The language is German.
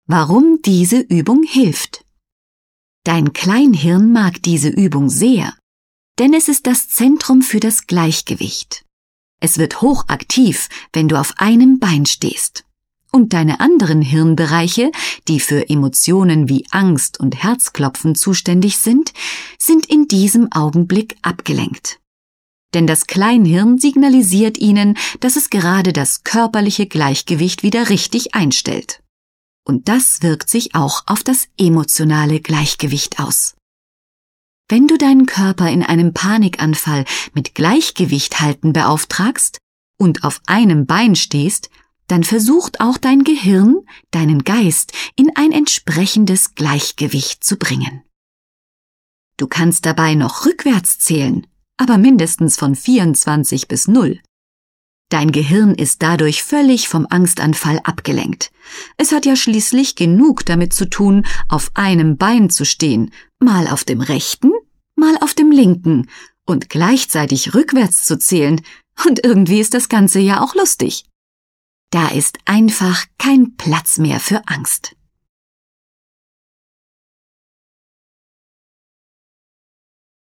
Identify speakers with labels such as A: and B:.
A: warum diese Übung hilft. Dein Kleinhirn mag diese Übung sehr, denn es ist das Zentrum für das Gleichgewicht. Es wird hochaktiv, wenn du auf einem Bein stehst. Und deine anderen Hirnbereiche, die für Emotionen wie Angst und Herzklopfen zuständig sind, sind in diesem Augenblick abgelenkt. Denn das Kleinhirn signalisiert ihnen, dass es gerade das körperliche Gleichgewicht wieder richtig einstellt. Und das wirkt sich auch auf das emotionale Gleichgewicht aus. Wenn du deinen Körper in einem Panikanfall mit Gleichgewicht halten beauftragst und auf einem Bein stehst, dann versucht auch dein Gehirn, deinen Geist in ein entsprechendes Gleichgewicht zu bringen. Du kannst dabei noch rückwärts zählen, aber mindestens von 24 bis 0. Dein Gehirn ist dadurch völlig vom Angstanfall abgelenkt. Es hat ja schließlich genug damit zu tun, auf einem Bein zu stehen, mal auf dem rechten, mal auf dem linken und gleichzeitig rückwärts zu zählen. Und irgendwie ist das Ganze ja auch lustig. Da ist einfach kein Platz mehr für Angst.